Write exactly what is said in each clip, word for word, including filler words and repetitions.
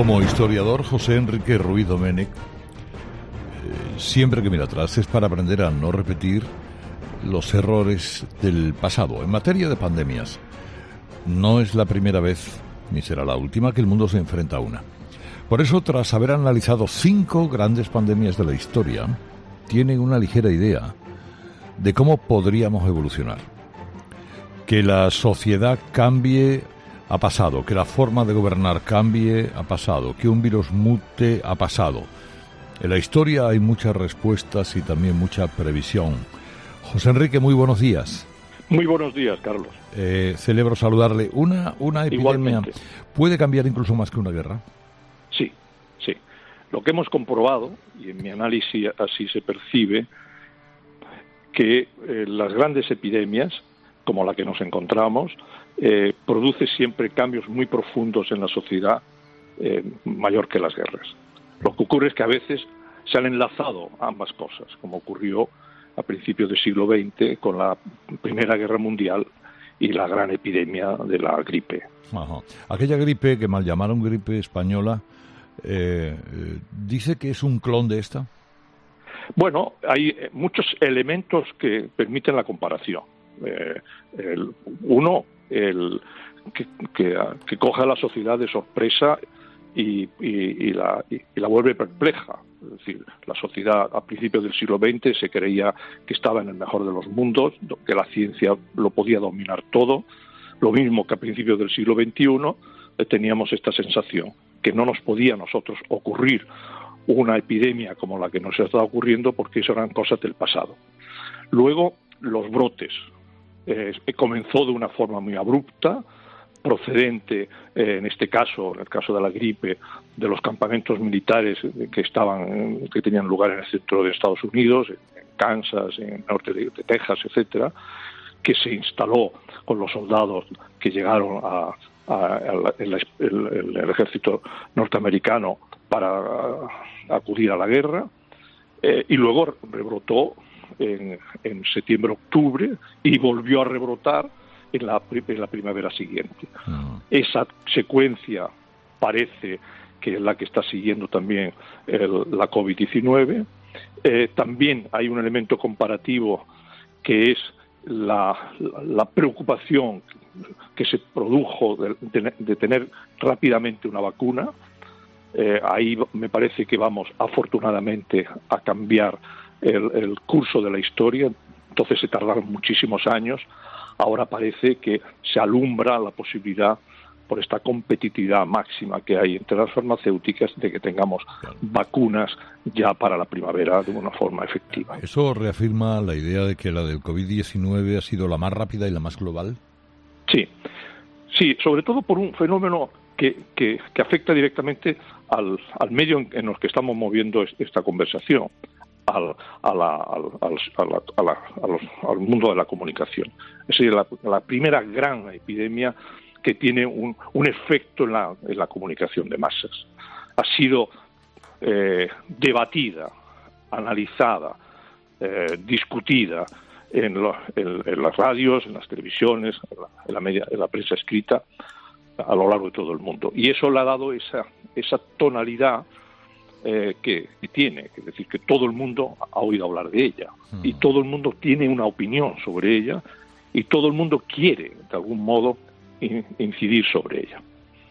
Como historiador, José Enrique Ruiz Domènech, eh, siempre que mira atrás es para aprender a no repetir los errores del pasado. En materia de pandemias, no es la primera vez, ni será la última, que el mundo se enfrenta a una. Por eso, tras haber analizado cinco grandes pandemias de la historia, tiene una ligera idea de cómo podríamos evolucionar. Que la sociedad cambie ha pasado, que la forma de gobernar cambie ha pasado, que un virus mute ha pasado. En la historia hay muchas respuestas y también mucha previsión. José Enrique, muy buenos días. Muy buenos días, Carlos. Eh, celebro saludarle. ¿Una, una epidemia Igualmente. Puede cambiar incluso más que una guerra? Sí, sí. Lo que hemos comprobado, y en mi análisis así se percibe, que eh, las grandes epidemias, como la que nos encontramos, eh, produce siempre cambios muy profundos en la sociedad, eh, mayor que las guerras. Lo que ocurre es que a veces se han enlazado ambas cosas, como ocurrió a principios del siglo veinte con la Primera Guerra Mundial y la gran epidemia de la gripe. Ajá. Aquella gripe que mal llamaron gripe española, eh, eh, ¿dice que es un clon de esta? Bueno, hay muchos elementos que permiten la comparación. Eh, el, uno, el que, que, que coge a la sociedad de sorpresa y, y, y, la, y, y la vuelve perpleja. Es decir, la sociedad a principios del siglo veinte se creía que estaba en el mejor de los mundos, que la ciencia lo podía dominar todo. Lo mismo que a principios del siglo veintiuno eh, teníamos esta sensación, que no nos podía a nosotros ocurrir una epidemia como la que nos está ocurriendo porque eso eran cosas del pasado. Luego, los brotes. Eh, comenzó de una forma muy abrupta, procedente, eh, en este caso, en el caso de la gripe, de los campamentos militares que estaban, que tenían lugar en el centro de Estados Unidos, en Kansas, en el norte de, de Texas, etcétera, que se instaló con los soldados que llegaron a, a, a el, el, el ejército norteamericano para a, a acudir a la guerra, eh, y luego rebrotó en, en septiembre-octubre y volvió a rebrotar en la, en la primavera siguiente. Uh-huh. Esa secuencia parece que es la que está siguiendo también el, la covid diecinueve. Eh, también hay un elemento comparativo que es la, la, la preocupación que se produjo de, de, de tener rápidamente una vacuna. Eh, ahí me parece que vamos afortunadamente a cambiar el, el curso de la historia. Entonces se tardaron muchísimos años. Ahora parece que se alumbra la posibilidad, por esta competitividad máxima que hay entre las farmacéuticas, de que tengamos vacunas ya para la primavera de una forma efectiva. ¿Eso reafirma la idea de que la del covid diecinueve ha sido la más rápida y la más global? Sí, sí, sobre todo por un fenómeno que, que, que afecta directamente al, al medio en, en el que estamos moviendo esta conversación. Al, a la, al, al, a la, a la, a los, al mundo de la comunicación. Es decir, la, la primera gran epidemia que tiene un, un efecto en la, en la comunicación de masas. Ha sido eh, debatida, analizada, eh, discutida en, lo, en, en las radios, en las televisiones, en la, en, la media, en la prensa escrita, a lo largo de todo el mundo. Y eso le ha dado esa, esa tonalidad Eh, que, que tiene, es decir, que todo el mundo ha oído hablar de ella mm. y todo el mundo tiene una opinión sobre ella y todo el mundo quiere, de algún modo, in, incidir sobre ella.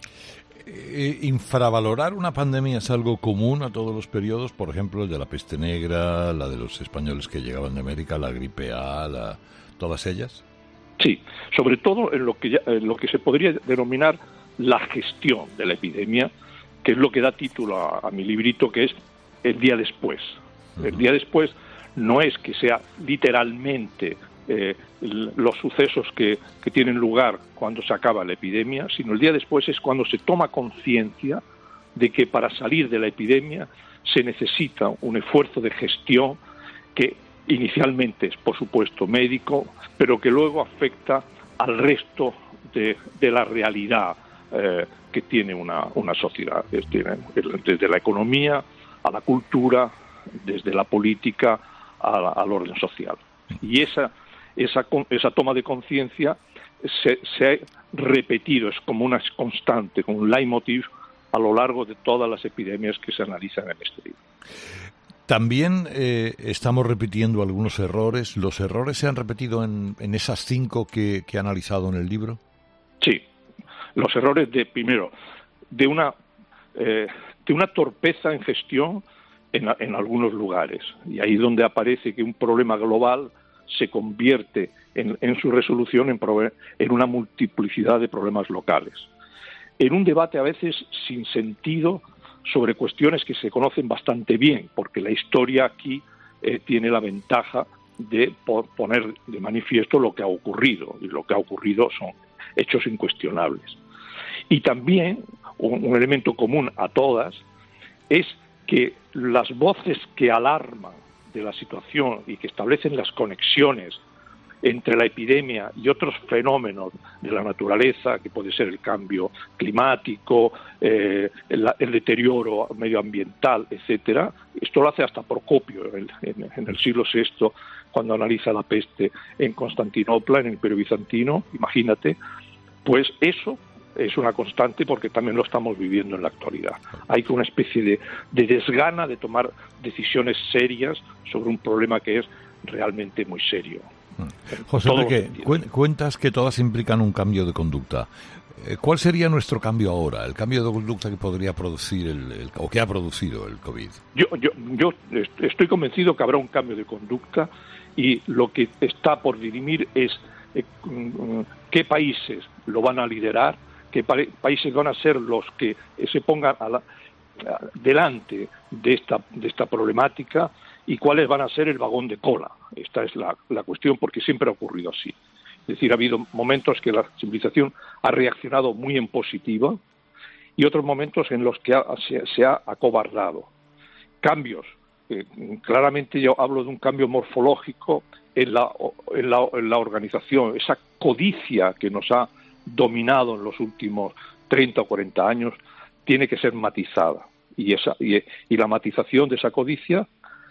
Eh, ¿Infravalorar una pandemia es algo común a todos los periodos? Por ejemplo, el de la peste negra, la de los españoles que llegaban de América, la gripe A, la, ¿todas ellas? Sí, sobre todo en lo que, ya, en lo que se podría denominar la gestión de la epidemia, que es lo que da título a, a mi librito, que es El día después. Uh-huh. El día después no es que sea literalmente eh, los sucesos que, que tienen lugar cuando se acaba la epidemia, sino el día después es cuando se toma conciencia de que para salir de la epidemia se necesita un esfuerzo de gestión que inicialmente es, por supuesto, médico, pero que luego afecta al resto de, de la realidad eh, que tiene una, una sociedad, desde, desde la economía a la cultura, desde la política a la, al orden social. Y esa, esa, esa toma de conciencia se, se ha repetido, es como una constante, como un leitmotiv a lo largo de todas las epidemias que se analizan en este libro. También eh, estamos repitiendo algunos errores. ¿Los errores se han repetido en, en esas cinco que, que ha analizado en el libro? Sí, los errores de, primero, de una, eh, de una torpeza en gestión en, en algunos lugares. Y ahí es donde aparece que un problema global se convierte en, en su resolución en, en una multiplicidad de problemas locales. En un debate a veces sin sentido sobre cuestiones que se conocen bastante bien, porque la historia aquí eh, tiene la ventaja de poner de manifiesto lo que ha ocurrido, y lo que ha ocurrido son hechos incuestionables. Y también un, un elemento común a todas es que las voces que alarman de la situación y que establecen las conexiones entre la epidemia y otros fenómenos de la naturaleza, que puede ser el cambio climático, eh, el, el deterioro medioambiental, etcétera. Esto lo hace hasta Procopio en, en, en el siglo sexto, cuando analiza la peste en Constantinopla, en el Imperio Bizantino, imagínate. Pues eso es una constante porque también lo estamos viviendo en la actualidad. Hay una especie de, de desgana de tomar decisiones serias sobre un problema que es realmente muy serio. José Enrique, cuentas que todas implican un cambio de conducta. ¿Cuál sería nuestro cambio ahora, el cambio de conducta que podría producir el, el o que ha producido el COVID? Yo, yo, yo estoy convencido que habrá un cambio de conducta y lo que está por dirimir es eh, qué países lo van a liderar, qué pa países van a ser los que se pongan a la, a, delante de esta, de esta problemática, y cuáles van a ser el vagón de cola. Esta es la, la cuestión, porque siempre ha ocurrido así. Es decir, ha habido momentos que la civilización ha reaccionado muy en positivo y otros momentos en los que ha, se, se ha acobardado. Cambios. Eh, claramente yo hablo de un cambio morfológico en la, en, la, en la organización. Esa codicia que nos ha dominado en los últimos treinta o cuarenta años tiene que ser matizada. Y, esa, y, y la matización de esa codicia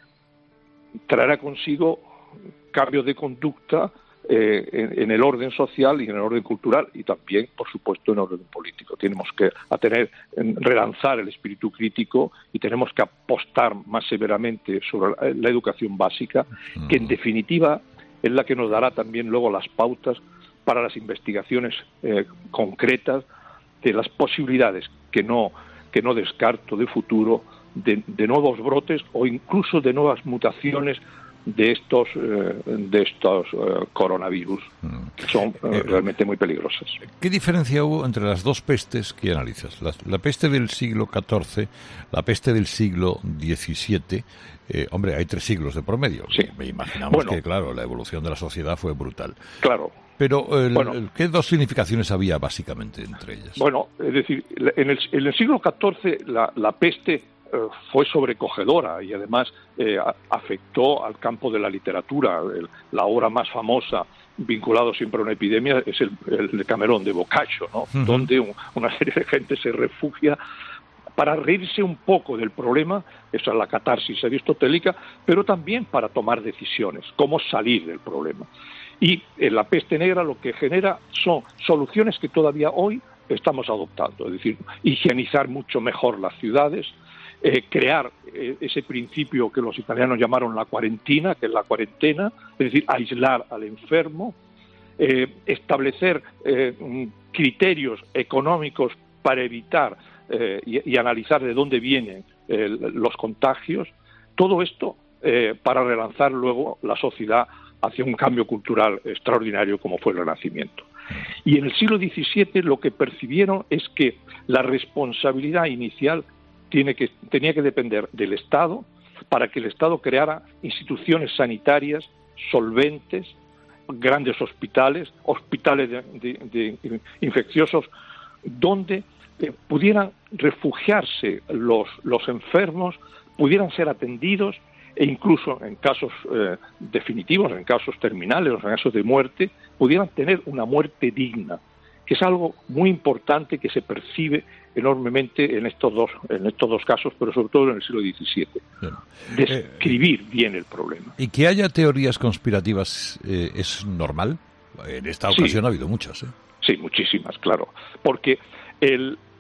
traerá consigo cambios de conducta eh, en, en el orden social y en el orden cultural, y también, por supuesto, en el orden político. Tenemos que a tener, relanzar el espíritu crítico y tenemos que apostar más severamente sobre la, la educación básica, que en definitiva es la que nos dará también luego las pautas para las investigaciones eh, concretas de las posibilidades que no, que no descarto de futuro De, de nuevos brotes o incluso de nuevas mutaciones de estos eh, de estos eh, coronavirus, que son eh, realmente muy peligrosas. ¿Qué diferencia hubo entre las dos pestes que analizas? La, la peste del siglo catorce, la peste del siglo diecisiete. Eh, hombre, hay tres siglos de promedio. Sí. Me imaginamos bueno, que, claro, la evolución de la sociedad fue brutal. Claro. Pero, el, bueno, el, ¿qué dos significaciones había básicamente entre ellas? Bueno, es decir, en el, en el siglo catorce la, la peste fue sobrecogedora y además eh, afectó al campo de la literatura. El, la obra más famosa vinculada siempre a una epidemia es el, el de Camerón, de Boccaccio, ¿no? Uh-huh. Donde un, una serie de gente se refugia para reírse un poco del problema, esa es la catarsis aristotélica, pero también para tomar decisiones, cómo salir del problema. Y en la peste negra lo que genera son soluciones que todavía hoy estamos adoptando, es decir, higienizar mucho mejor las ciudades, Eh, crear eh, ese principio que los italianos llamaron la cuarentina, que es la cuarentena, es decir, aislar al enfermo, eh, establecer eh, criterios económicos para evitar eh, y, y analizar de dónde vienen eh, los contagios. Todo esto eh, para relanzar luego la sociedad hacia un cambio cultural extraordinario como fue el Renacimiento. Y en el siglo diecisiete lo que percibieron es que la responsabilidad inicial Tiene que, tenía que depender del Estado para que el Estado creara instituciones sanitarias solventes, grandes hospitales, hospitales de, de, de infecciosos, donde eh, pudieran refugiarse los, los enfermos, pudieran ser atendidos e incluso en casos eh, definitivos, en casos terminales, en casos de muerte, pudieran tener una muerte digna, que es algo muy importante que se percibe enormemente en estos dos en estos dos casos, pero sobre todo en el siglo diecisiete. Claro. Describir eh, bien el problema. ¿Y que haya teorías conspirativas eh, es normal? En esta ocasión sí. Ha habido muchas. ¿eh? Sí, muchísimas, claro. Porque el,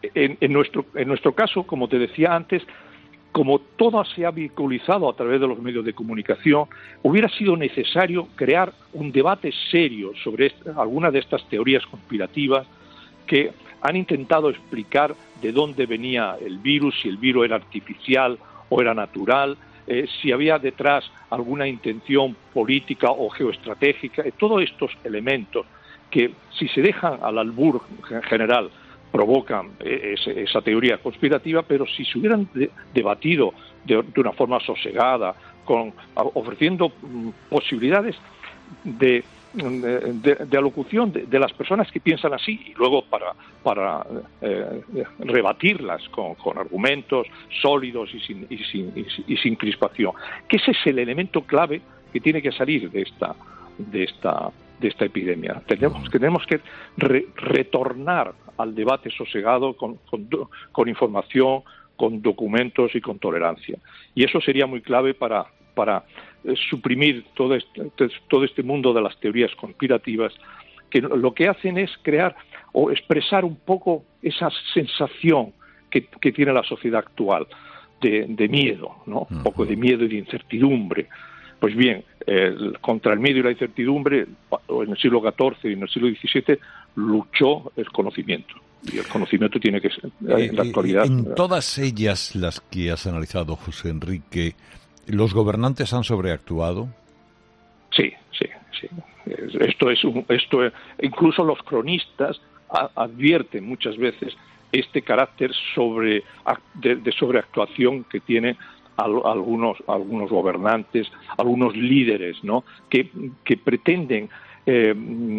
en, en, nuestro, en nuestro caso, como te decía antes, como todo se ha vehiculizado a través de los medios de comunicación, hubiera sido necesario crear un debate serio sobre esta, algunas de estas teorías conspirativas que han intentado explicar de dónde venía el virus, si el virus era artificial o era natural, eh, si había detrás alguna intención política o geoestratégica, eh, todos estos elementos que, si se dejan al albur general, provocan ese, esa teoría conspirativa, pero si se hubieran de, debatido de, de una forma sosegada, con, ofreciendo mm, posibilidades de, de, de alocución de, de las personas que piensan así, y luego para, para eh, rebatirlas con, con argumentos sólidos y sin, y, sin, y, sin, y sin crispación, que ese es el elemento clave que tiene que salir de esta, de esta de esta epidemia. Tenemos, tenemos que re, retornar al debate sosegado con, con, con información, con documentos y con tolerancia. Y eso sería muy clave para, para eh, suprimir todo este, todo este mundo de las teorías conspirativas, que lo que hacen es crear o expresar un poco esa sensación que, que tiene la sociedad actual de, de miedo, ¿no? Un poco de miedo y de incertidumbre. Pues bien, eh, contra el miedo y la incertidumbre, en el siglo catorce y en el siglo diecisiete, luchó el conocimiento. Y el conocimiento tiene que ser, en la actualidad... En todas ellas, las que has analizado, José Enrique, ¿los gobernantes han sobreactuado? Sí, sí, sí. Esto es, un, esto es incluso los cronistas a, advierten muchas veces este carácter sobre, de, de sobreactuación que tiene algunos algunos gobernantes, algunos líderes, ¿no? que, que pretenden eh,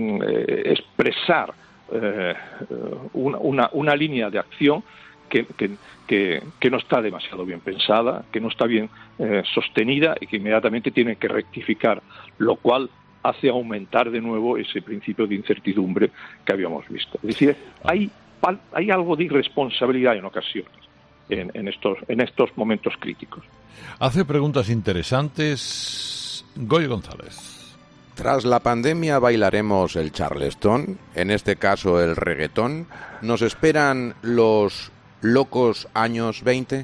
expresar eh, una, una, una línea de acción que, que, que, que no está demasiado bien pensada, que no está bien eh, sostenida y que inmediatamente tienen que rectificar, lo cual hace aumentar de nuevo ese principio de incertidumbre que habíamos visto. Es decir, hay, hay algo de irresponsabilidad en ocasiones. En, en estos en estos momentos críticos. Hace preguntas interesantes Goyo González. Tras la pandemia bailaremos el charleston, en este caso el reggaetón. ¿Nos esperan los locos años veinte?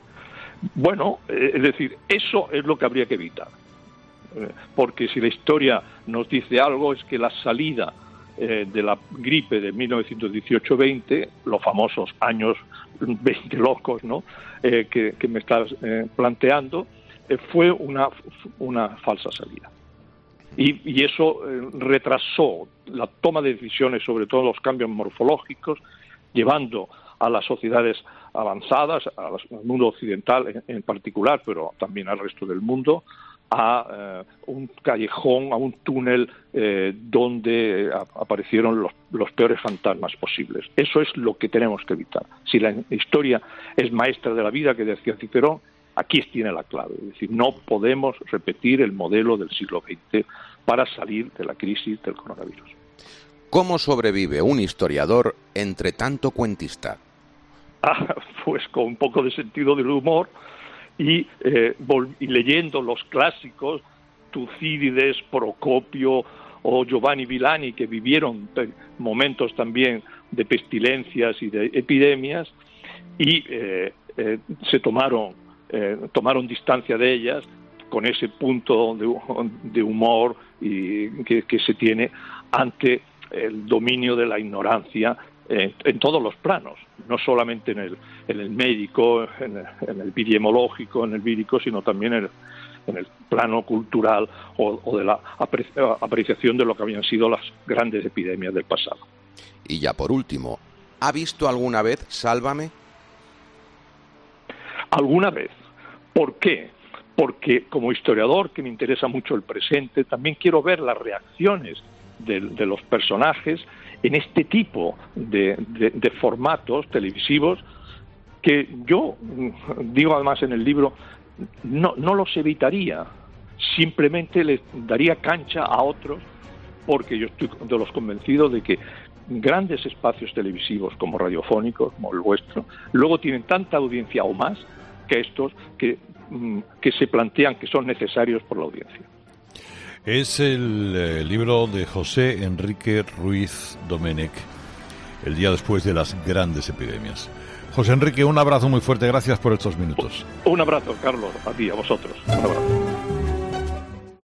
Bueno, eh, es decir, eso es lo que habría que evitar. Eh, porque si la historia nos dice algo es que la salida eh, de la gripe de mil novecientos dieciocho veinte, los famosos años veinte locos, ¿no? Eh, que, que me estás eh, planteando, eh, fue una, una falsa salida. Y, y eso eh, retrasó la toma de decisiones sobre todo los cambios morfológicos, llevando a las sociedades avanzadas, a las, al mundo occidental en, en particular, pero también al resto del mundo, a eh, un callejón, a un túnel eh, donde eh, aparecieron los, los peores fantasmas posibles. Eso es lo que tenemos que evitar. Si la historia es maestra de la vida, que decía Cicerón, aquí tiene la clave. Es decir, no podemos repetir el modelo del siglo veinte para salir de la crisis del coronavirus. ¿Cómo sobrevive un historiador entre tanto cuentista? Ah, pues con un poco de sentido del humor, Y, eh, y leyendo los clásicos, Tucídides, Procopio o Giovanni Villani, que vivieron momentos también de pestilencias y de epidemias, y eh, eh, se tomaron, eh, tomaron distancia de ellas con ese punto de, de humor y que, que se tiene ante el dominio de la ignorancia En, en todos los planos, no solamente en el, en el médico, en el, en el epidemiológico, en el vírico, sino también en el, en el plano cultural o, o de la apreciación de lo que habían sido las grandes epidemias del pasado. Y ya por último, ¿ha visto alguna vez Sálvame? Alguna vez. ¿Por qué? Porque como historiador, que me interesa mucho el presente, también quiero ver las reacciones de, de los personajes en este tipo de, de, de formatos televisivos que yo digo además en el libro no, no los evitaría, simplemente les daría cancha a otros, porque yo estoy de los convencidos de que grandes espacios televisivos como radiofónicos, como el vuestro, luego tienen tanta audiencia o más que estos que, que se plantean que son necesarios por la audiencia. Es el eh, libro de José Enrique Ruiz Domènech, el día después de las grandes epidemias. José Enrique, un abrazo muy fuerte, gracias por estos minutos. Un abrazo, Carlos, a ti, a vosotros. Un abrazo.